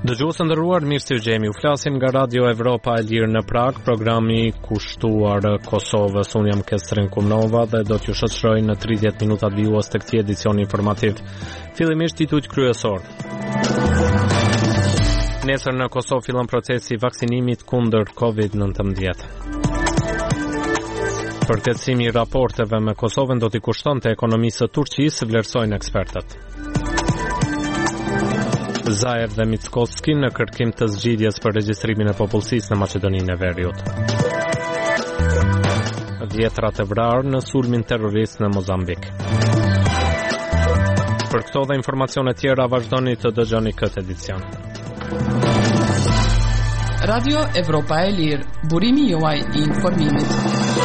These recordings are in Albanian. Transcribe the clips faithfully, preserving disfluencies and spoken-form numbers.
Dëgjues të nderuar, mirë se jemi. U flasim nga Radio Evropa e Lirë në Prag, programi kushtuar Kosovës. Unë jam Kestrin Kumnova dhe do t'ju shoqëroj në tridhjetë minutat vijues të këtij edicioni informativ. Fillimisht titujt kryesor. Nesër në Kosovë fillon procesi i vaksinimit kundër kovid nëntëmbëdhjetë. Përkatësimi i raporteve me Kosovën do t'i kushtonte ekonomisë së Turqisë, vlerësojnë ekspertët. Zaev dhe Mickoski në kërkim të zgjidhjes për regjistrimin e popullsisë në Maqedoninë e Veriut. Dhjetra të vrarë në sulmin terrorist në Mozambik. Për këto dhe informacione tjera vazhdoni të dëgjoni këtë edicion. Radio Evropa e Lirë, burimi juaj i informimit.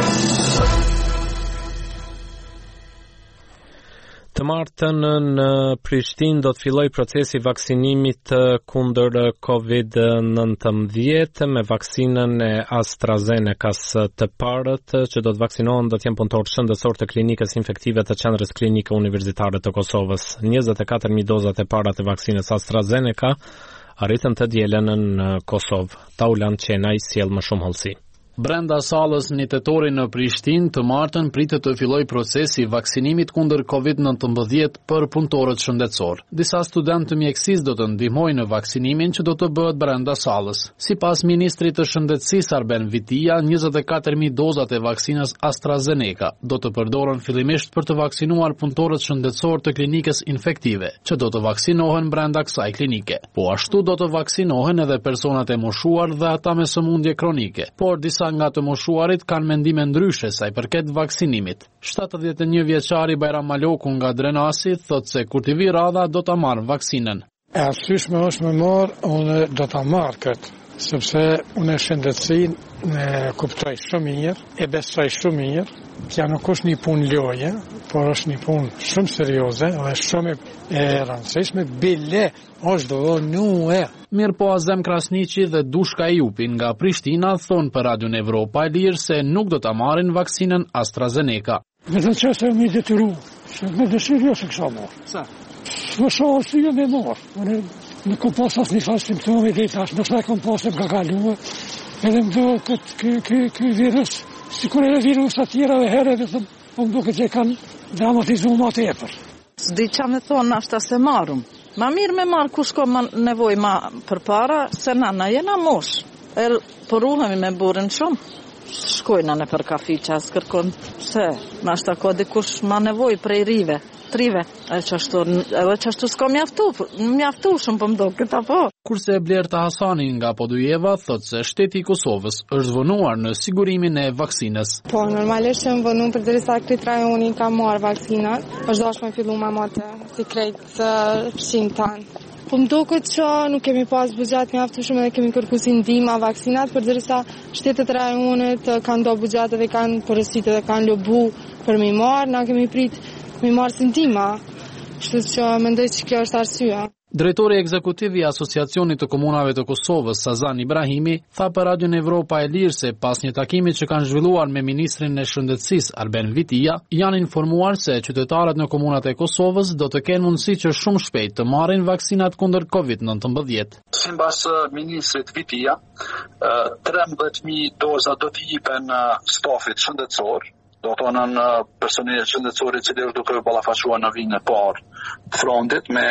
Të martën në Prishtinë do të fillojë procesi vaksinimit kundër kovid nëntëmbëdhjetë me vaksinën e AstraZenecas. Të parët që do të vaksinohen do të jenë punëtorë shëndetësor të klinikës infektive të qendrës klinike universitare të Kosovës. njëzet e katër mijë dozat e para të vaksinës AstraZeneca arritën të dielën në Kosovë. Taulan Qenaj sjell më shumë hollësi. Brenda salës një tetori në Prishtinë të martën pritet të filloj procesi vaksinimit kundër kovid nëntëmbëdhjetë për punëtorët shëndetësor. Disa studentë të mjekësisë do të ndihmojnë në vaksinimin që do të bëhet brenda salës. Sipas ministrit të shëndetësisë Arben Vitia, njëzet e katër mijë dozat e vaksinës AstraZeneca do të përdoren fillimisht për të vaksinuar punëtorët shëndetësor të klinikës infektive, që do të vaksinohen brenda kësaj klinike. Po ashtu do të vaksinohen edhe personat e moshuar dhe ata me sëmundje kronike, por disa nga të moshuarit kanë mendime ndryshe sa i përket vaksinimit. shtatëdhjetë e një vjeçari Bajram Maloku nga Drenasi thotë se kur t'i vi radha do ta marrë vaksinën. E arsyeshme është me marrë, unë do ta marrë këtë, sepse unë shëndetësinë e kuptoj shumë mirë, e besoj shumë mirë. Kjo nuk është një punë loje, por është një punë shumë serioze dhe shumë e rëndësishme, bile është do nuë. Mirë po Azem Krasniqi dhe Dushka Jupi nga Prishtina thonë për Radio Evropa e Lirë se nuk do ta marrin vaksinën AstraZeneca. Me të që se mi detyru, se me dëshirë jo se kësha marrë. Sa? Më shohë si jo me marrë. Në kom pas asë një falë simptomi dhe i tash, nështë e kom pas e më ka kaluë, edhe më do këtë virus, si kur e virus atjera dhe herë, dhe thëmë, më do këtë që kanë dramatizu ma të epër. S'di qa me thonë ashta se marrum. Ma mirë me marë ku shko ma nevoj ma për para, se na na jena mosh. E përuhemi me burin shumë. Shkojna në për kafi që asë kërkon, se ma ashta ko dikush ma nevoj prej rive, trive. E qashtu, edhe qashtu s'ko mjaftu, mjaftu shumë për mdo këta po. Kurse Blerta Hasani nga Podujeva thotë se shteti i Kosovës është vënuar në sigurimin e vaksinës. Po, normalisht që më vënu për dërisa këtë rajoni ka marë vaksinat, është dashme fillu ma matë si krejtë fshin tanë. Po më do këtë që nuk kemi pas bugjatë mjaftu shumë dhe kemi kërku si ndihma vaksinat, për dërisa shtetet rajonit kanë do bugjatë dhe kanë përësitë dhe kanë lobu për mi marë, na kemi prit mi marë si ndihma, kështu që mendoj që kjo është arsyeja. Drejtori ekzekutiv i Asociacionit të Komunave të Kosovës, Sazan Ibrahimi, tha për Radio Evropa e Lirë se pas një takimi që kanë zhvilluar me ministrin e Shëndetësisë Arben Vitia, janë informuar se qytetarët në komunat e Kosovës do të kenë mundësi që shumë shpejt të marrin vaksinat kundër kovid nëntëmbëdhjetë. Sipas ministrit Vitia, trembëdhjetë mijë doza do të jipen stafit shëndetësor, do të thonë personelit shëndetësor i cili është duke ballafaquar në vijën e parë të frontit me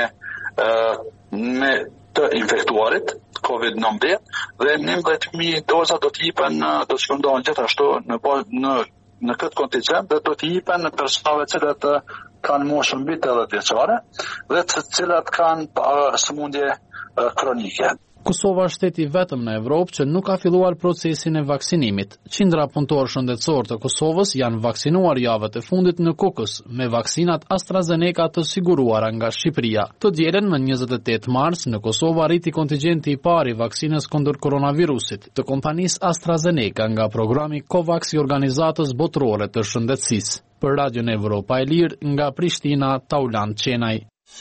me të infektuarit kovid nëntëmbëdhjetë dhe njëmbëdhjetë mijë doza do të jipen do të shpërndohen gjithashtu në në në këtë kontingent dhe do të jipen personave të cilët kanë moshën mbi tetëdhjetë vjeçare dhe të cilat kanë sëmundje kronike. Kosova është shteti vetëm në Evropë që nuk ka filluar procesin e vaksinimit. Qindra punëtorë shëndetësor të Kosovës janë vaksinuar javët e fundit në Kokës me vaksinat AstraZeneca të siguruara nga Shqipëria. Të dielën më njëzet e tetë mars në Kosovë arriti kontingjenti i parë i vaksinës kundër koronavirusit të kompanisë AstraZeneca nga programi COVAX i organizatës botërore të shëndetësisë. Për Radio Evropa e Lirë nga Prishtina, Taulan Qenaj.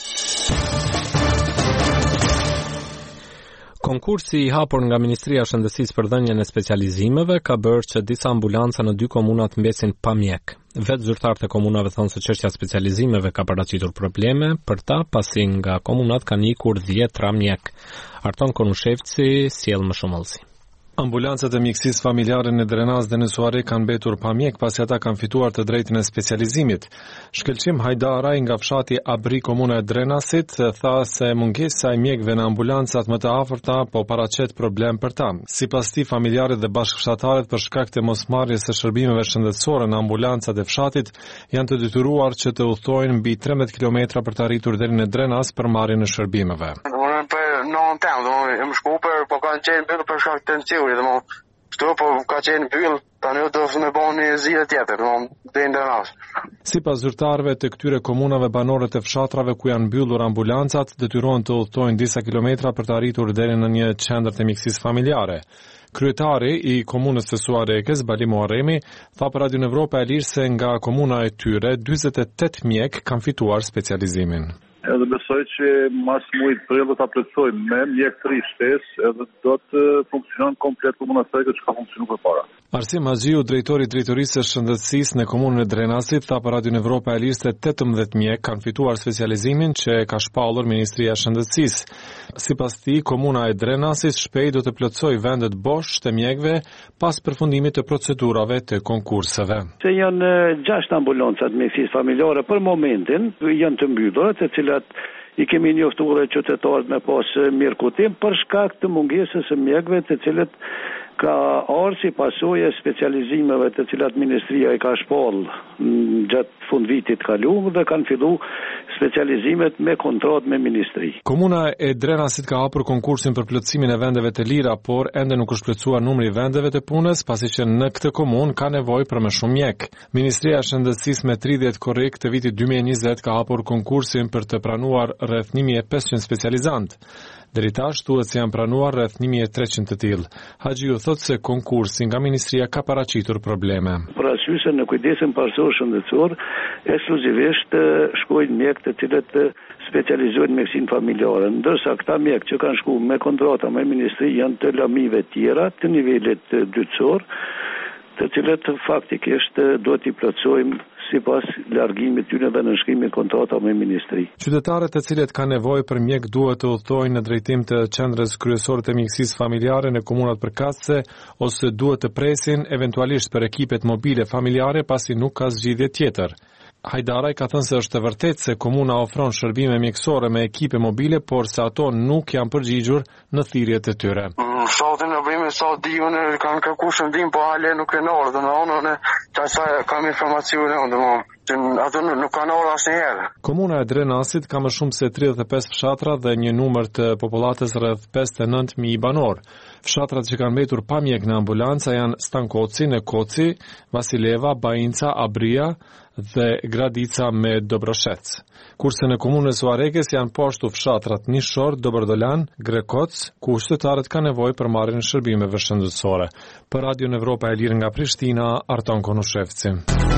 Konkursi i hapur nga Ministria e Shëndetësisë për dhënien e specializimeve ka bërë që disa ambulanca në dy komunat mbesin pa mjek. Vetë zyrtarët e komunave thonë se çështja e specializimeve ka paraqitur probleme për ta, pasi nga komunat kanë ikur dhjetra mjek. Arton Konushevci sjell më shumë hollësi. Ambulancët e mjekësisë familjare në Drenaz dhe në Suare kanë mbetur pa mjek pasi ata kanë fituar të drejtën e specializimit. Shkëlqim Hajdaraj nga fshati Abri, komuna e Drenasit, tha se mungesa e mjekëve në ambulancat më të afërta po paraqet problem për ta. Sipas tij, familjarët dhe bashkëfshatarët për shkak të mosmarrjes së shërbimeve shëndetësore në ambulancat e fshatit janë të detyruar që të udhtojnë mbi trembëdhjetë kilometra për të arritur deri në Drenaz për marrjen e shërbimeve. Në në temë, dhe më shku për, po kanë qenë bëllë për shkak të në curi, dhe më shtu, po ka qenë bëllë, tani do të me bo një zile tjetër, dhe më dhe në nasë. Sipas zyrtarëve të këtyre komunave banore të fshatrave ku janë mbyllur ambulancat, detyrohen të udhtojnë disa kilometra për të arritur deri në një qendër të mjekësisë familjare. Kryetari i komunës së Suarekës, Bali Muharremi, tha për Radio Evropa e Lirë se nga komuna e tyre dyzet e tetë mjek kanë fituar specializimin. Edhe besoj që mas mujt prill do ta plotësojmë me mjek të ri shtesë, edhe do të funksionon komplet komuna së që ka funksionuar përpara. Arsim Haxhiu, drejtori i drejtorisë së shëndetësisë në komunën e Drenasit, tha për Radio Evropa e Lirë se tetëmbëdhjetë mjek kanë fituar specializimin që ka shpallur Ministria e Shëndetësisë. Sipas tij, komuna e Drenasit shpejt do të plotësojë vendet bosh të mjekëve pas përfundimit të procedurave të konkurseve. Se janë gjashtë ambulancat mjekësisë familjare për momentin janë të mbyllura, të cilat i kemi njoftuar qytetarët me pas mirë kuptim për shkak të mungesës së mjekëve, të cilët ka ardhur si pasojë e specializimeve të cilat Ministria i ka shpall gjatë fund vitit kaluar dhe kanë filluar specializimet me kontratë me Ministri. Komuna e Drenasit ka hapur konkursin për plotësimin e vendeve të lira, por ende nuk është plotësuar numri i vendeve të punës, pasi që në këtë komunë ka nevojë për më shumë mjek. Ministria e Shëndetësisë me tridhjetë korrik të vitit dy mijë e njëzet ka hapur konkursin për të pranuar rreth një mijë e pesëqind specializantë. Deri tash thuhet se janë pranuar rreth një mijë e treqind të tillë. Haxhiu thotë se konkursi nga Ministria ka paraqitur probleme. Për arsye se në kujdesin parsor shëndetësor ekskluzivisht shkojnë mjek të cilët specializohen në mjekësinë familjare, ndërsa këta mjek që kanë shkuar me kontrata me Ministri janë të lamive tjera të nivelit dytësor, të cilët faktikisht do t'i plotësojmë sipas largimit tyre dhe nënshkrimit kontrata me Ministri. Qytetarët të cilët kanë nevojë për mjek duhet të udhtojnë në drejtim të qendrës kryesore të mjekësisë familjare në komunat përkatëse ose duhet të presin eventualisht për ekipet mobile familjare pasi nuk ka zgjidhje tjetër. Hajdaraj ka thënë se është e vërtetë se komuna ofron shërbime mjekësore me ekipe mobile, por se ato nuk janë përgjigjur në thirrjet e tyre. Fshatin e bëjmë sa diun kanë kërkuar shërbim, po hale nuk kanë ardhur, domethënë çfarë sa kam informacione domethënë ato nuk kanë ardhur asnjëherë. Komuna e Drenasit ka më shumë se tridhjetë e pesë fshatra dhe një numër të popullatës rreth pesëdhjetë e nëntë mijë banor. Fshatrat që kanë mbetur pa mjek në ambulanca janë Stankoci, Nekoci, Vasileva, Bainca, Abria dhe Gradica me Dobroshec. Kurse në komunën e Suarekës janë poshtu fshatrat Nishor, Dobërdolan, Grekoc, ku qytetarët kanë nevojë për marrjen e shërbimeve shëndetësore. Për Radio Evropa e Lirë nga Prishtina, Arton Konushevci.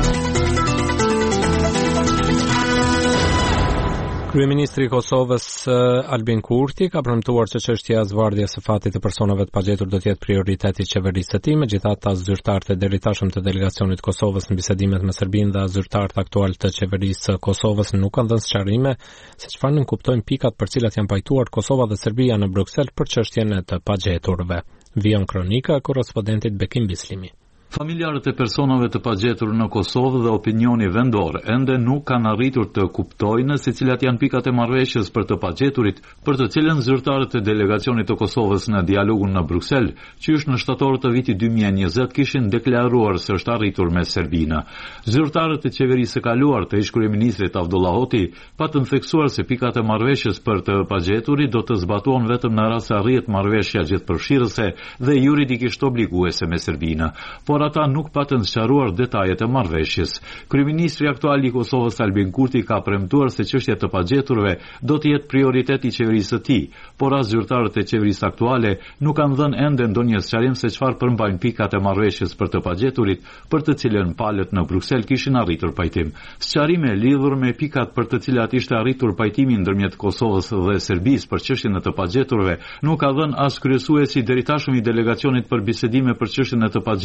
Kryeministri i Kosovës Albin Kurti ka premtuar se çështja e zvarrjes së fatit të personave të pagjetur do të jetë prioriteti i qeverisë së tij, megjithatë as zyrtarët e deritashëm të delegacionit të Kosovës në bisedimet me Serbinë dhe as zyrtarët aktual të qeverisë së Kosovës nuk kanë dhënë sqarime se çfarë nuk kuptojnë pikat për cilat janë pajtuar Kosova dhe Serbia në Bruksel për çështjen e të pagjeturve. Vijon kronika e korrespondentit Bekim Bislimi. Familjarët e personave të pagjetur në Kosovë dhe opinioni vendor ende nuk kanë arritur të kuptojnë se cilat janë pikat e marrëveshjes për të pagjeturit, për të cilën zyrtarët e delegacionit të Kosovës në dialogun në Bruksel, qysh në shtator të vitit dy mijë e njëzet kishin deklaruar se është arritur me Serbinë. Zyrtarët e qeverisë së kaluar të ish-kryeministrit Avdullah Hoti patën theksuar se pikat e marrëveshjes për të pagjeturit do të zbatohen vetëm në rast se arrihet marrëveshja gjithëpërfshirëse dhe juridikisht obliguese me Serbinë. Por ata nuk patën sqaruar detajet e marrëveshjes. Kryeministri aktual i Kosovës Albin Kurti ka premtuar se çështja e pagjeturve do të jetë prioritet i qeverisë së tij, por as zyrtarët e qeverisë aktuale nuk kanë dhënë ende ndonjë sqarim se çfarë përmbajnë pikat e marrëveshjes për të pagjeturit, për të cilën palët në Bruksel kishin arritur pajtim. Sqarime lidhur me pikat për të cilat ishte arritur pajtimi ndërmjet Kosovës dhe Serbisë për çështjen e të pagjeturve nuk ka dhënë as kryesuesi i deritashëm i delegacionit për bisedime për çështjen e të pagjeturve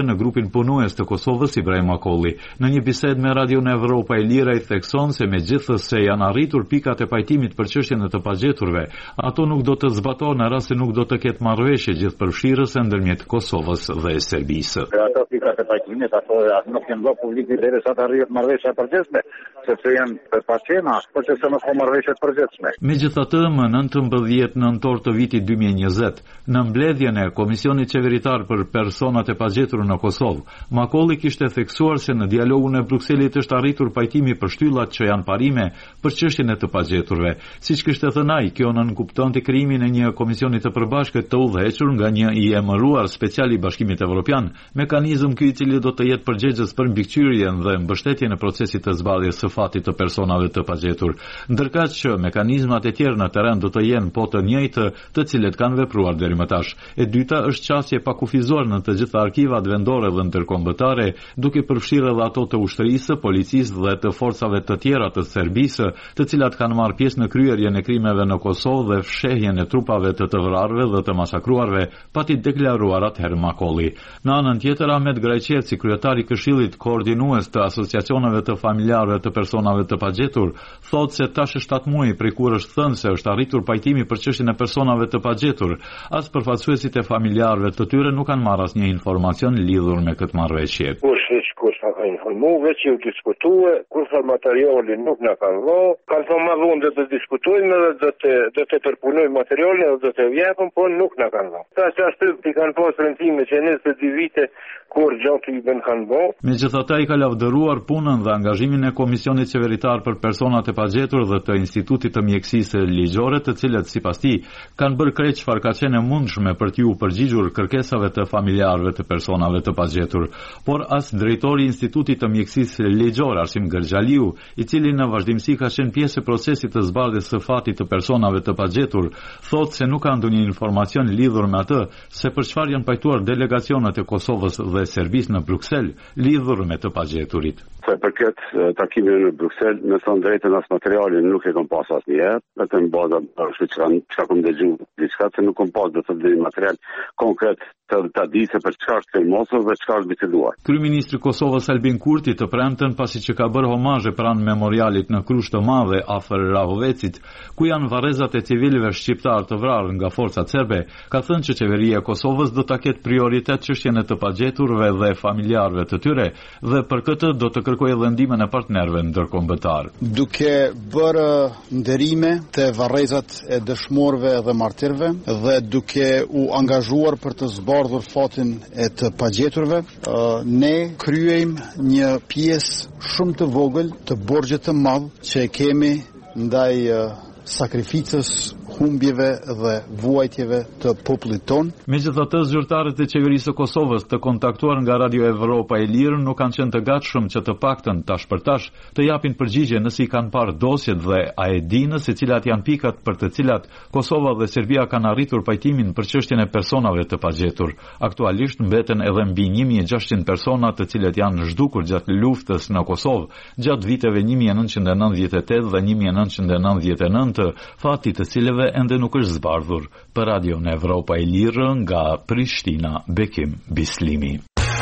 në grupin punues të Kosovës Ibrahim Akolli. Në një bisedë me Radion Evropa e Lira i thekson se megjithëse janë arritur pikat e pajtimit për çështjen e të pagjeturve, ato nuk do të zbatohen në rast se nuk do të ketë marrëveshje gjithëpërfshirëse ndërmjet Kosovës dhe Serbisë. Ato pikat e pajtimit ato nuk janë bërë publike derisa të arrihet marrëveshja e përgjithshme, sepse janë paqena, por që nuk ka marrëveshje të përgjithshme. Megjithatë, më nëntëmbëdhjetë nëntor të vitit dy mijë e njëzet, në mbledhjen e Komisionit Qeveritar për personat e pagjetur në Kosovë, Makolli kishte theksuar se në dialogun e Brukselit është arritur pajtimi për shtyllat që janë parime për çështjen e të pagjeturve. Siç kishte thënë ai, kjo nënkuptonte krijimin e një komisioni të përbashkët të udhëhequr nga një i emëruar special i Bashkimit Evropian, mekanizëm ky i cili do të jetë përgjegjës për mbikëqyrjen dhe mbështetjen e procesit të zbardhjes së fatit të personave të pagjetur, ndërkaq që mekanizmat e tjerë në terren do të jenë po të njëjtë të cilët kanë vepruar deri më tash. E dyta është qasje pa kufizuar në të gjitha arkivat vendore dhe ndërkombëtare, duke përfshirë edhe ato të ushtrisë, policisë dhe të forcave të tjera të Serbisë, të cilat kanë marrë pjesë në kryerjen e krimeve në Kosovë dhe fshehjen e trupave të të vrarëve dhe të masakruarve, pati deklaruar atëherë Makolli. Në anën tjetër, Ahmet Grajçeci, kryetari i Këshillit Koordinues të Asociacioneve të Familjarëve të Personave të Pagjetur, thotë se tash është atë muaj prej kur është thënë se është arritur pajtimi për çështjen e personave të pagjetur. As përfaqësuesit e familjarëve të tyre nuk kanë marrë asnjë informacion lidhur me këtë marrëveshje. Kush hiç kush ka informuar, veç u diskutue, kur sa materiali nuk na kanë dhënë, kanë thënë më vonë të diskutojmë dhe do të do të përpunojmë materialin dhe do të japim, por nuk na kanë dhënë. Tash ashtu i kanë pasur rëndime që nëse dy vite kur gjatë i bën kanë bë. Megjithatë, ai ka lavdëruar punën dhe angazhimin e Komisionit Qeveritar për personat e pagjetur dhe të Institutit të Mjekësisë Ligjore, të cilët sipas tij kanë bërë krejt çfarë ka qenë e mundshme për t'u përgjigjur kërkesave të familjarëve të personave të pagjetur. Por as drejtori i Institutit të Mjekësisë Ligjore, Arsim Gërxhaliu, i cili në vazhdimsi ka qenë pjesë e procesit të zbardhjes së fatit të personave të pagjetur, thotë se nuk ka ndonjë informacion lidhur me atë se për çfarë janë pajtuar delegacionet e Kosovës dhe Serbisë në Bruksel lidhur me të pagjeturit. Se për këtë takimin në Bruksel, me thënë drejtën as materialin nuk e kom pas asnjëherë, vetëm baza është që çka kom dëgjuar diçka se nuk kom pas do të bëj material konkret të ta di se për çfarë është filmosur dhe çfarë është biseduar. Kryeministri i Kosovës Albin Kurti të premten pasi që ka bërë homazhe pranë memorialit në Krushë të Madhe afër Rahovecit, ku janë varrezat e civilëve shqiptar të vrarë nga forcat serbe, ka thënë që qeveria e Kosovës do ta ketë prioritet çështjen e të pagjeturve dhe familjarëve të tyre dhe për këtë do të kërkojë edhe ndihmën e partnerëve ndërkombëtar. Duke bërë nderime te varrezat e dëshmorëve dhe martirëve dhe duke u angazhuar për të zbardhur fatin e të pagjeturve, ne kryejmë një pjesë shumë të vogël të borxhit të madh që e kemi ndaj sakrificës, humbjeve dhe vuajtjeve të popullit ton. Megjithatë, zyrtarët e qeverisë së Kosovës të kontaktuar nga Radio Evropa e Lirë nuk kanë qenë të gatshëm që të paktën tash për tash të japin përgjigje nëse i kanë parë dosjet dhe a e dinë se cilat janë pikat për të cilat Kosova dhe Serbia kanë arritur pajtimin për çështjen e personave të pagjetur. Aktualisht mbeten edhe mbi një mijë e gjashtëqind persona të cilët janë zhdukur gjatë luftës në Kosovë gjatë viteve një mijë e nëntëqind e nëntëdhjetë e tetë dhe një mijë e nëntëqind e nëntëdhjetë e nëntë, fati të cilëve ende nuk është zbardhur. Për Radio në Evropa e Lirë nga Prishtina, Bekim Bislimi.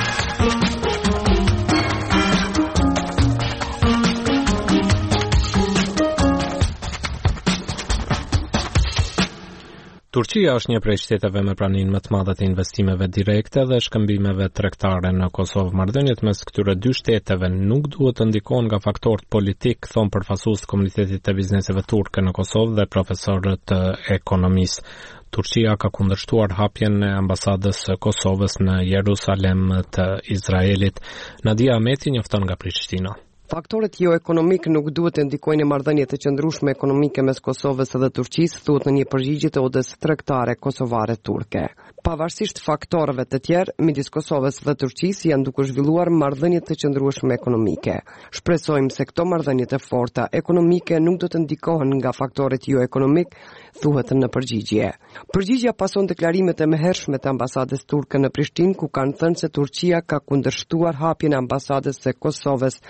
Turqia është një prej shteteve me praninë më të madhe të investimeve direkte dhe shkëmbimeve tregtare në Kosovë. Marrëdhëniet mes këtyre dy shteteve nuk duhet të ndikohen nga faktorët politik, thon përfaqësues të Komunitetit të Bizneseve Turke në Kosovë dhe profesorët të ekonomisë. Turqia ka kundërshtuar hapjen e ambasadës së Kosovës në Jerusalem të Izraelit. Nadia Ahmeti njofton nga Prishtina. Faktorët jo ekonomik nuk duhet të ndikojnë marrëdhëniet të qëndrueshme ekonomike mes Kosovës dhe Turqisë, thuhet në një përgjigje të Odës tregtare kosovare turke. Pavarësisht faktorëve të tjerë, midis Kosovës dhe Turqisë janë duke zhvilluar marrëdhënie të qëndrueshme ekonomike. Shpresojmë se këto marrëdhënie të forta ekonomike nuk do të ndikohen nga faktorët jo ekonomik, thuhet në përgjigje. Përgjigjja pason deklarimet e mëhershme të ambasadës turke në Prishtinë, ku kanë thënë se Turqia ka kundërshtuar hapjen e ambasadës së Kosovës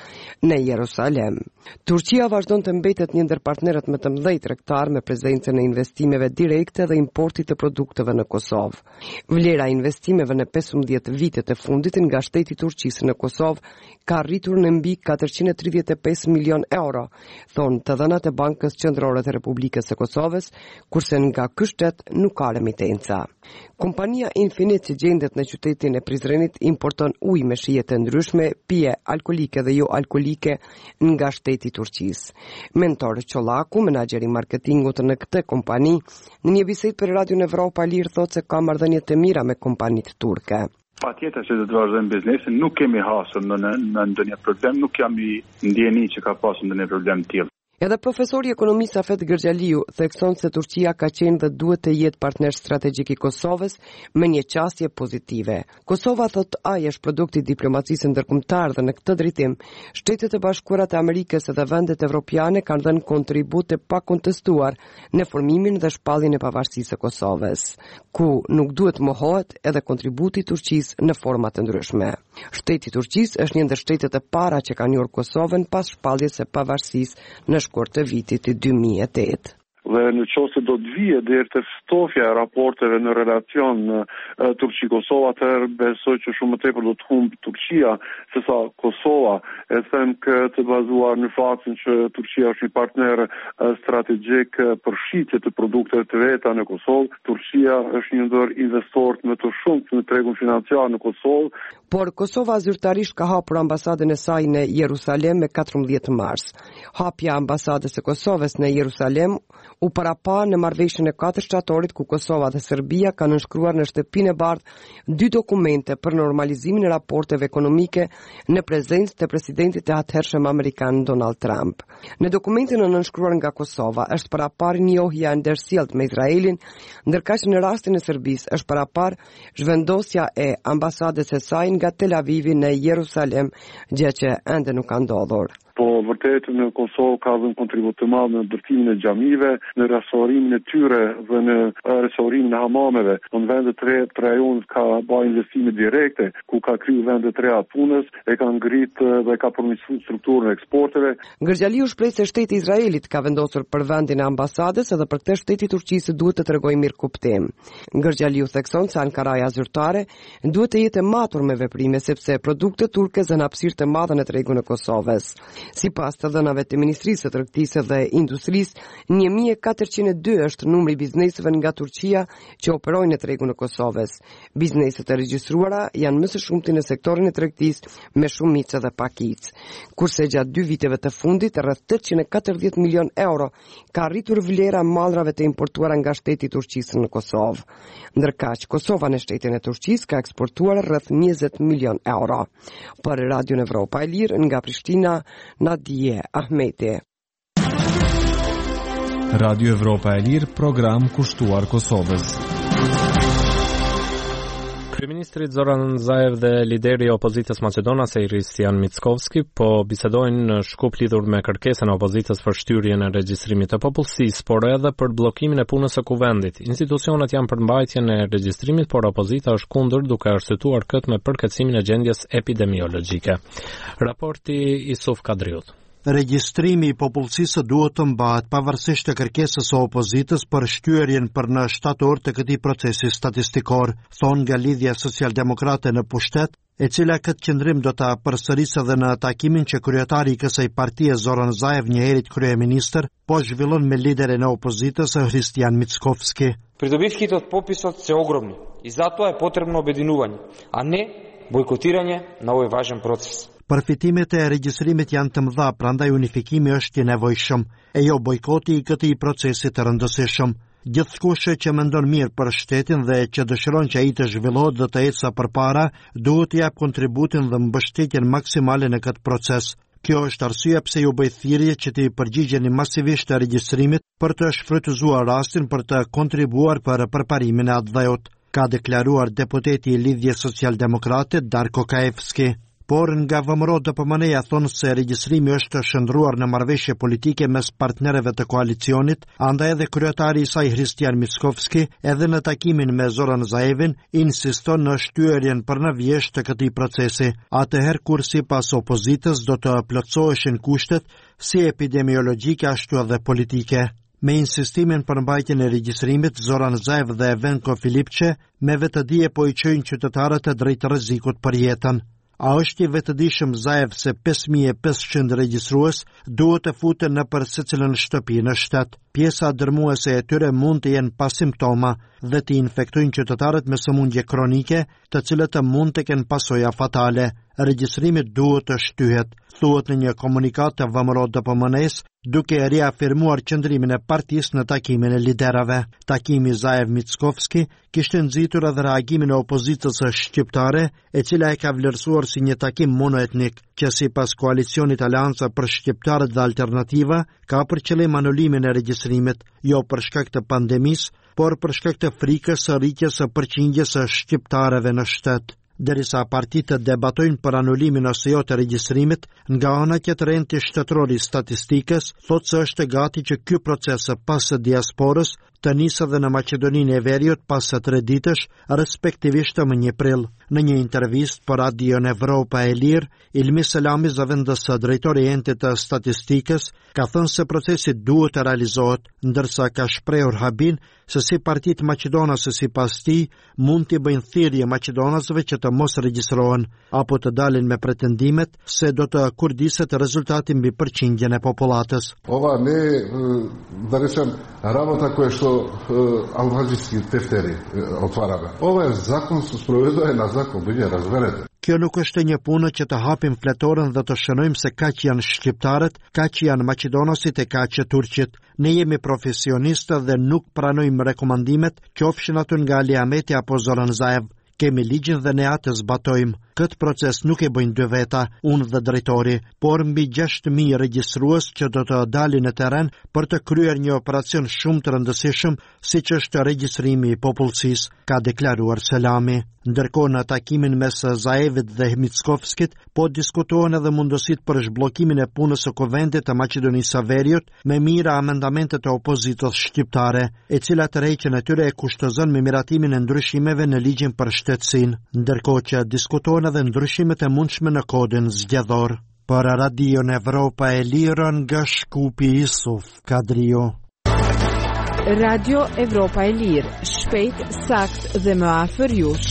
në Jerusalem. Turqia vazhdon të mbetet një ndër partnerët më të mëdhenj tregtar me prezencën e investimeve direkte dhe importit të produkteve në Kosovë. Vlera e investimeve në pesëmbëdhjetë vitet e fundit nga shteti i Turqisë në Kosovë ka arritur në mbi katërqind e tridhjetë e pesë milion euro, thonë të dhënat e Bankës Qendrore të Republikës së Kosovës, kurse nga ky shtet nuk ka remitenca. Kompania Infinite që gjendet në qytetin e Prizrenit importon ujë me shije të ndryshme, pije alkolike dhe jo alkolike nga shteti i Turqisë. Mentor Çollaku, menaxheri i marketingut në këtë kompani, në një bisedë për Radio Evropa Lir thotë se ka marrëdhënie të mira me kompanitë turke. Patjetër që do të vazhdojmë biznesin, nuk kemi hasur në në ndonjë problem, nuk jam i ndjeni që ka pasur ndonjë problem të tillë. Edhe profesori ekonomist Safet Gërgjaliu thekson se Turqia ka qenë dhe duhet të jetë partner strategjik i Kosovës me një qasje pozitive. Kosova, thot ai, është produkti i diplomacisë ndërkombëtare dhe në këtë drejtim, Shtetet e Bashkuara të Amerikës dhe vendet evropiane kanë dhënë kontribute pa kontestuar në formimin dhe shpalljen e pavarësisë së Kosovës, ku nuk duhet mohohet edhe kontributi i Turqisë në forma të ndryshme. Shteti i Turqisë është një ndër shtetet e para që kanë njohur Kosovën pas shpalljes së pavarësisë në shkurt të vitit dy mijë e tetë. Dhe në qoftë se do të vijë deri te ftofja e raporteve në relacion në Turqi-Kosova, atëherë besoj që shumë më tepër do të humb Turqia sesa Kosova. E them këtë bazuar në faktin që Turqia është një partner strategjik për shitje të produkteve të veta në Kosovë. Turqia është një ndër investorët më të shumtë në tregun financiar në Kosovë. Por Kosova zyrtarisht ka hapur ambasadën e saj në Jerusalem me katërmbëdhjetë mars. Hapja e ambasadës së Kosovës në Jerusalem u parapa në marrëveshjen e katër shtatorit ku Kosova dhe Serbia kanë nënshkruar në shtëpinë e bardhë dy dokumente për normalizimin e raporteve ekonomike në prezencë të presidentit e atëhershëm amerikan Donald Trump. Në dokumentin e nënshkruar nga Kosova është parapar njohja e ndërsjellët me Izraelin, ndërkaq në rastin e Serbisë është parapar zhvendosja e ambasadës së saj nga Tel Avivi në Jerusalem, gjë që ende nuk ka ndodhur. Po vërtet në Kosovë ka dhënë kontribut të madh në ndërtimin e xhamive, në restaurimin e tyre dhe në restaurimin e hamameve. Në vendet e reja të rajonit ka bërë investime direkte, ku ka kriju vende të reja punës, e ka ngrit dhe ka përmirësuar strukturën e eksporteve. Gërgjaliu shpreh se shteti i Izraelit ka vendosur për vendin e ambasadës edhe për këtë shteti i Turqisë duhet të tregojë mirë kuptim. Gërgjaliu thekson se Ankaraja zyrtare duhet të jetë e matur me veprime sepse produktet turke zënë hapësirë të madhe në tregun e Kosovës. Sipas të dhënave të Ministrisë së Tregtisë dhe Industrisë, një mijë e katërqind e dy është numri i bizneseve nga Turqia që operojnë në tregun e Kosovës. Bizneset e regjistruara janë më së shumti në sektorin e tregtisë me shumicë dhe pakicë. Kurse gjatë dy viteve të fundit rreth tetëqind e katërdhjetë milion euro ka arritur vlera e mallrave të importuara nga shteti i Turqisë në Kosovë. Ndërkaq Kosova në shtetin e Turqisë ka eksportuar rreth njëzet milion euro. Për Radio Evropa e Lirë nga Prishtina, Nadije Ahmeti. Radio Evropa e Lirë, program kushtuar Kosovës. Kryeministri Zoran Zaev dhe lideri i opozitës maqedonase Irisjan Mickovski po bisedojnë në Shkup lidhur me kërkesën e opozitës për shtyrjen e regjistrimit të popullsisë, por edhe për bllokimin e punës së kuvendit. Institucionet janë për mbajtjen e regjistrimit, por opozita është kundër duke arsyetuar këtë me përkatësimin e gjendjes epidemiologjike. Raporti Isuf Kadriut. Regjistrimi i popullsisë duhet të mbahet pavarësisht të kërkesës së opozitës për shtyerjen për në shtator të këtij procesi statistikor, thonë nga Lidhja Socialdemokrate në pushtet, e cila këtë qëndrim do ta përsërisë edhe në takimin që kryetari i kësaj partie Zoran Zaev, njëherët kryeministër, po zhvillon me liderin e opozitës Hristijan Mickovski. Придобивките од пописот се огромни и затоа е потребно обединување, а не bojkotiranje në ovoj važan proces. Përfitimet e regjistrimit janë të mëdha, prandaj unifikimi është i nevojshëm, e jo bojkoti i këtij procesi të rëndësishëm. Gjithkush që mendon mirë për shtetin dhe që dëshiron që ai të zhvillohet dhe të ecë përpara, duhet të jap kontributin dhe mbështetjen maksimale në këtë proces. Kjo është arsyeja pse ju bëj thirrje që të përgjigjeni masivisht të regjistrimit për të shfrytëzuar rastin për të kontribuar për përparimin e atë dhëut, ka deklaruar deputeti i Lidhjes Socialdemokrate Darko Kaevski. por nga V M R O D P M N-ja thonë se regjistrimi është shndruar në marrëveshje politike mes partnerëve të koalicionit, andaj edhe kryetari i saj Hristian Mickovski, edhe në takimin me Zoran Zaevin, insiston në shtyerjen për në vjesh të këtij procesi, atëherë kur sipas opozitës do të plotësoheshin kushtet si epidemiologjike ashtu edhe politike. Me insistimin për mbajtjen e regjistrimit, Zoran Zaev dhe Venko Filipçe me vetëdije po i çojnë qytetarët e drejt rrezikut për jetën. A është i vetëdijshëm Zaev se pesë mijë e pesëqind regjistrues duhet të futen në për secilën shtëpi në shtet? Pjesa dërmuese e tyre mund të jenë pa simptoma dhe të infektojnë qytetarët me sëmundje kronike, të cilët mund të kenë pasoja fatale. Regjistrimi duhet të shtyhet, thuhet në një komunikat të V M R O D P M N-s, duke riafirmuar qëndrimin e partisë në takimin e liderave. Takimi Zaev-Mickovski kishte nxitur edhe reagimin e opozitës shqiptare, e cila e ka vlerësuar si një takim monoetnik, që sipas koalicionit Aleanca për Shqiptarët dhe Alternativa ka për qëllim anulimin e regjistrimit, jo për shkak të pandemisë, por për shkak të frikës së rritjes së përqindjes së shqiptarëve në shtet. Derisa partitë debatojnë për anulimin ose jo të regjistrimit, nga ana tjetër enti shtetëror i statistikës thotë se është gati që ky proces pas së diasporës të nisë edhe në Maqedoninë e Veriut pas së tre ditësh, respektivisht më një prill. Në një intervistë për Radion Evropa e Lirë, Ilmi Selami, zëvendës drejtori i entit të statistikës, ka thënë se procesi duhet të realizohet, ndërsa ka shprehur habin se si partitë maqedonase sipas tij mund t'i bëjnë thirrje maqedonasëve që të mos regjistrohen apo të dalin me pretendimet se do të kurdiset rezultati mbi përqindjen e popullatës. Ova ne, da rečem, работа koja što albanski tefteri otvarame. Ovo je zakon se sproveduje na zakon, bënje, razverete. Kjo nuk është një punë që të hapim fletoren dhe të shënojmë se ka që janë shqiptarët, ka që janë maqedonasit e ka që turqit. Ne jemi profesionistë dhe nuk pranojmë rekomandimet qofshin aty nga Ali Ahmeti apo Zoran Zaev. Kemi ligjin dhe ne atë zbatojmë. Këtë proces nuk e bëjnë dy veta, unë dhe drejtori, por mbi gjashtë mijë regjistrues që do të dalin në terren për të kryer një operacion shumë të rëndësishëm, siç është regjistrimi i popullsisë, ka deklaruar Selami. Ndërkohë në takimin mes Zaevit dhe Mickovskit po diskutohen edhe mundësitë për zhbllokimin e punës së Kuvendit të Maqedonisë së Veriut me mira amendamentet e opozitës shqiptare, e cila tërheqjen e tyre e kushtozon me miratimin e ndryshimeve në ligjin për shtetësinë, ndërkohë që diskutohen edhe ndryshimet e mundshme në kodin zgjedhor. Për Radion Evropa e Lirë nga Shkupi Isuf Kadrio. Radio Evropa e Lirë, shpejt, sakt dhe më afër jush.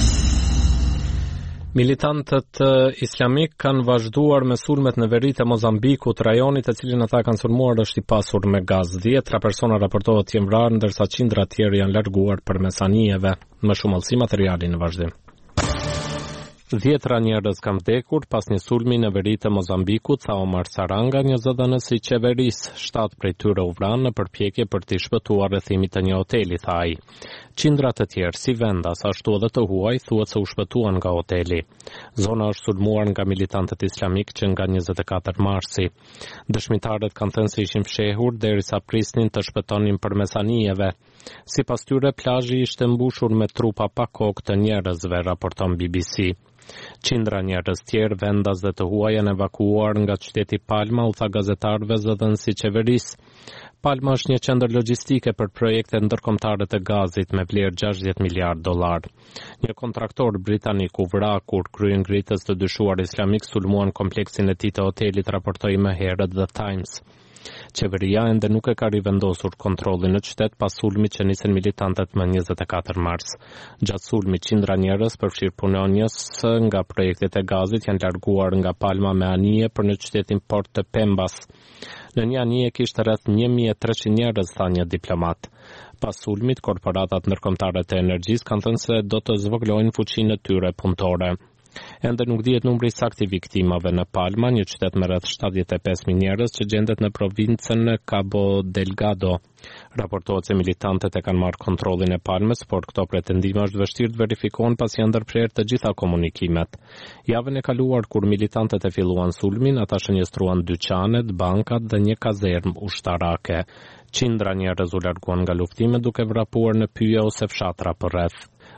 Militantët islamik kanë vazhduar me sulmet në veri të Mozambikut, rajonit e cilin ata kanë sulmuar është i pasur me gaz. Dhjetra persona raportohet të jenë vrarë, ndërsa qindra tjerë janë larguar përmes anijeve. Më shumë allësi materiali në vazhdim. Dhjetra njerëz kanë vdekur pas një sulmi në veri të Mozambikut, tha Omar Saranga, një zëdhënës i qeverisë. Shtatë prej tyre u vranë në përpjekje për të shpëtuar rrethimit të një hoteli, tha ai. Qindra të tjerë, si vendas, ashtu edhe të huaj, thuhet se u shpëtuan nga hoteli. Zona është sulmuar nga militantët islamik që nga njëzet e katër marsi. Dëshmitarët kanë thënë se ishin fshehur derisa prisnin të shpëtonin përmes anijeve. Sipas tyre, plazhi ishte mbushur me trupa pa kokë të njerëzve, raporton B B C. Qindra njerëz tjerë, vendas dhe të huaj janë evakuuar nga qyteti Palma, u tha gazetarëve zëdhënësi i qeverisë. Palma është një qendër logjistike për projekte ndërkombëtare të gazit me vlerë gjashtëdhjetë miliardë dollar. Një kontraktor britanik u vra kur kryengritës të dyshuar islamik sulmuan kompleksin e tij të hotelit, raportoi më herët The Times. Qeveria ende nuk e ka rivendosur kontrollin në qytet pas sulmit që nisën militantët më njëzet e katër mars. Gjatë sulmit, qindra njerëz, përfshirë punonjës nga projektet e gazit, janë larguar nga Palma me anije për në qytetin Port të Pembas. Në një anije kishte rreth një mijë e treqind njerëz, tha një diplomat. Pas sulmit, korporatat ndërkombëtare të energjisë kanë thënë se do të zvoglojnë fuqinë e tyre punëtore. Ende nuk dihet numri saktë i viktimave në Palma, një qytet me rreth shtatëdhjetë e pesë mijë njerëz që gjendet në provincën Cabo Delgado. Raportohet se militantët e kanë marrë kontrollin e Palmës, por këto pretendime është vështirë të verifikohen pasi janë ndërprerë të gjitha komunikimet. Javën e kaluar kur militantët e filluan sulmin, ata shënjestruan dyqanet, bankat dhe një kazermë ushtarake. Qindra njerëz u larguan nga luftimet duke vrapuar në pyje ose fshatra përreth.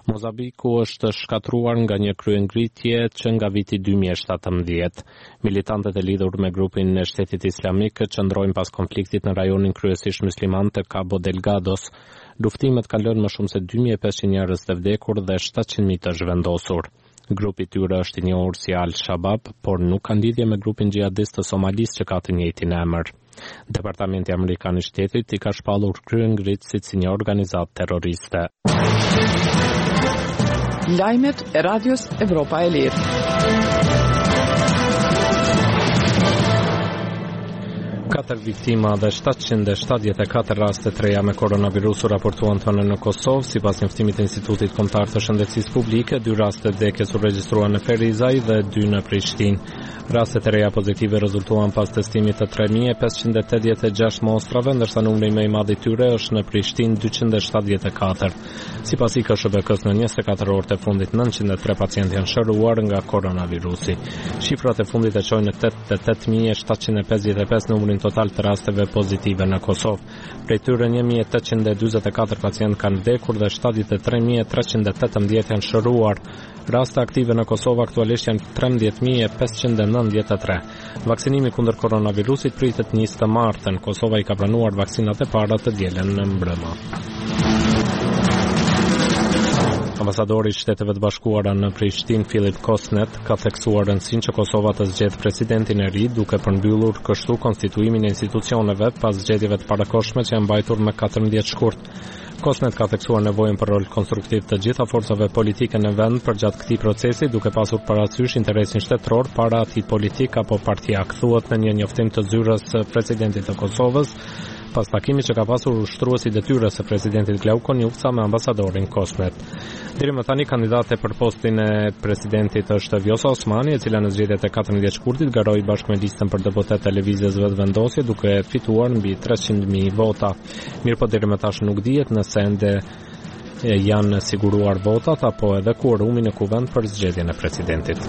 Mozabiku është shkatruar nga një kryengritje që nga viti dy mijë e shtatëmbëdhjetë. Militantët e lidhur me grupin e Shtetit Islamik qëndrojnë pas konfliktit në rajonin kryesisht musliman të Cabo Delgados. Luftimet kanë lënë më shumë se dy mijë e pesëqind njerëz të vdekur dhe shtatëqind mijë të zhvendosur. Grupi i tyre është i njohur si Al-Shabaab, por nuk kanë lidhje me grupin xhihadist të Somalis që ka të njëjtin emër. Departamenti Amerikan i Shtetit i ka shpallur kryengritësit si një organizatë terroriste. Lajmet e Radios Evropa e Lirë. Katër viktima dhe shtatëqind e shtatëdhjetë e katër raste të reja me koronavirus u raportuan tonë në Kosovë, sipas njoftimit të Institutit Kombëtar të Shëndetësisë Publike. Dy raste vdekjes u regjistruan në Ferizaj dhe dy në Prishtinë. Rastet e reja pozitive rezultuan pas testimit të tre mijë pesëqind e tetëdhjetë e gjashtë mostrave, ndërsa numri më i madh i tyre është në Prishtinë dyqind e shtatëdhjetë e katër. Sipas I K S B K-s në njëzet e katër orët e fundit nëntëqind e tre pacientë janë shëruar nga koronavirusi. Shifrat e fundit e çojnë në tetëdhjetë e tetë mijë shtatëqind e pesëdhjetë e pesë numrin total të rasteve pozitive në Kosovë. Prej tyre një mijë tetëqind e dyzet e katër pacientë kanë vdekur dhe shtatëdhjetë e tre mijë treqind e tetëmbëdhjetë janë shëruar. Raste aktive në Kosovë aktualisht janë trembëdhjetë mijë pesëqind e nëntëdhjetë e tre. Vaksinimi kundër koronavirusit pritet të nisë të martën. Kosova I ka pranuar vaksinat e para të dielën në mbrëmë. Ambasadori I Shteteve të Bashkuara në Prishtinë, Filip Kosnet, ka theksuar rëndësinë që Kosova të zgjedhë presidentin e ri, duke përmbyllur kështu konstituimin e institucioneve pas zgjedhjeve të parakohshme që janë mbajtur me katërmbëdhjetë shkurt. Kosnet ka theksuar nevojën për rol konstruktiv të gjitha forcave politike në vend përgjatë këtij procesi, duke pasur parasysh interesin shtetëror para atij politik apo partiak, thuhet në një njoftim të zyrës së presidentit të Kosovës, pas takimit që ka pasur ushtruesi detyrës së presidentit Glauko Njufca me ambasadorin Kosnet. Deri më tani kandidate për postin e presidentit është Vjosa Osmani, e cila në zgjedhjet e katërmbëdhjetë shkurtit garoi bashkë me listën për deputet të lëvizjes vetëvendosje duke fituar mbi treqind mijë vota. Mirë po deri më tash nuk dihet nëse ende janë siguruar votat apo edhe kuorumi në kuvend për zgjedhjen e presidentit.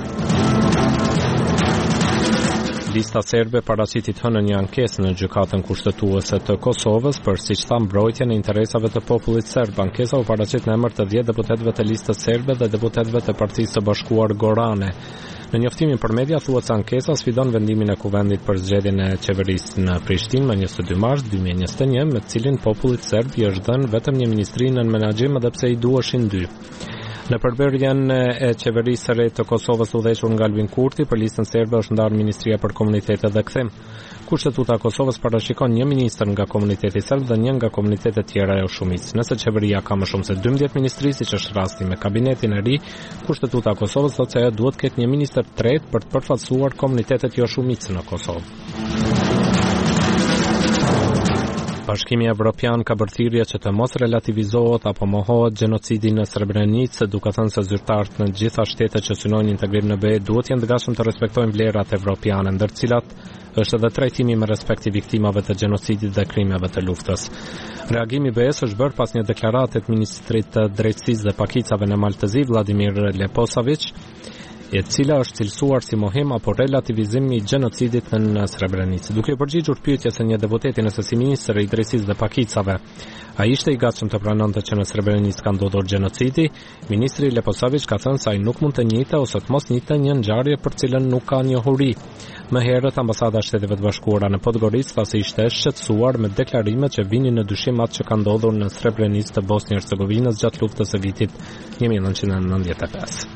Lista serbe paraqitit hënën një ankesë në gjykatën kushtetuese të Kosovës për siç tha mbrojtjen e interesave të popullit serb. Ankesa u paraqit në emër të dhjetë deputetëve të listës serbe dhe deputetëve të Partisë së Bashkuar Gorane. Në njoftimin për media thuhet se ankesa sfidon vendimin e kuvendit për zgjedhjen e qeverisë në Prishtinë më njëzet e dy mars dy mijë e njëzet e një, me të cilin popullit serb I është dhënë vetëm një ministri në menaxhim edhe pse I duheshin dy. Në përbërjen e qeverisë së re të Kosovës udhëhequr nga Albin Kurti, për listën serbe është ndarë Ministria për Komunitetet dhe Kthim. Kushtetuta e Kosovës parashikon një ministër nga komuniteti serb dhe një nga komunitetet tjera e shumicës. Nëse qeveria ka më shumë se dymbëdhjetë ministri, siç është rasti me kabinetin e ri, Kushtetuta e Kosovës thotë se ajo duhet të ketë një ministër tretë për të përfaqësuar komunitetet jo shumicë në Kosovë. Bashkimi Evropian ka bërthirrje që të mos relativizohet apo mohohet gjenocidi në Srebrenicë, duke thënë se zyrtarët në gjitha shtetet që synojnë integrim në B E duhet jenë të gatshëm të respektojnë vlerat evropiane, ndër të cilat është edhe trajtimi me respekt I viktimave të gjenocidit dhe krimeve të luftës. Reagimi B E-s është bërë pas një deklarate të ministrit të drejtësisë dhe pakicave në Maltëzi, Vladimir Leposavić, e cila është cilësuar si mohim apo relativizim I gjenocidit në Srebrenicë. Duke përgjigjur pyetjes së një deputeti nëse si ministër I drejtësisë dhe pakicave ai ishte I gatshëm të pranonte që në Srebrenicë ka ndodhur gjenocidi, ministri Leposavić ka thënë se ai nuk mund të njihte ose të mos njihte një ngjarje për cilën nuk ka njohuri. Më herët ambasada e Shteteve të Bashkuara në Podgoricë tha se ishte shqetësuar me deklarimet që vinin në dyshim atë që ka ndodhur në Srebrenicë të Bosnjë-Hercegovinës gjatë luftës së vitit një mijë e nëntëqind e nëntëdhjetë e pesë.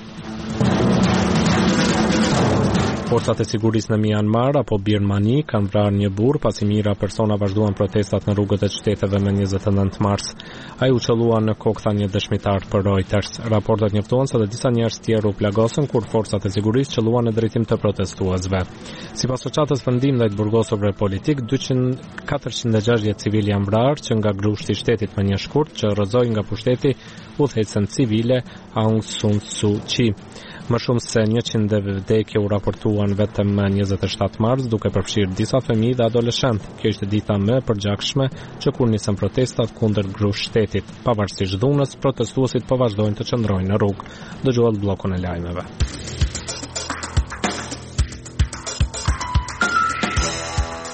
Forcat e sigurisë në Myanmar apo Birmani kanë vrarë një burr pasi mijëra persona vazhduan protestat në rrugët e qyteteve më njëzet e nëntë mars. Ai u qellua në kokë, tha një dëshmitar për Reuters. Raportet njoftuan se edhe disa njerëz tjerë u plagosën kur forcat e sigurisë qelluan në drejtim të protestuesve. Sipas shoqatës vendim ndaj burgosurve politik, katërqind e gjashtëdhjetë civil janë vrarë që nga grushti I shtetit me një shkurt që rrëzoi nga pushteti udhëhecën civile Aung San Suu Kyi. Më shumë se njëqind vdekje u raportuan vetëm më njëzet e shtatë mars, duke përfshirë disa fëmijë dhe adoleshentë. Kjo ishte dita më e përgjakshme që kur nisën protestat kundër grushtet-shtetit. Pavarësisht dhunës, protestuesit po vazhdojnë të qëndrojnë në rrugë. Dëgjohet bllokun e lajmeve.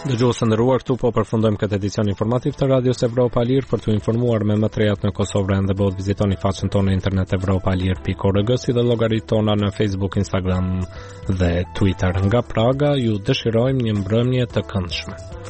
Dëgjues të nderuar, këtu po përfundojmë këtë edicion informativ të Radios Evropa e Lirë. Për t'u informuar me më të rehat në Kosovë dhe bot, vizitoni faqen tonë në internet evropalir pikë org si dhe llogaritë tona në Facebook, Instagram dhe Twitter. Nga Praga ju dëshirojmë një mbrëmje të këndshme.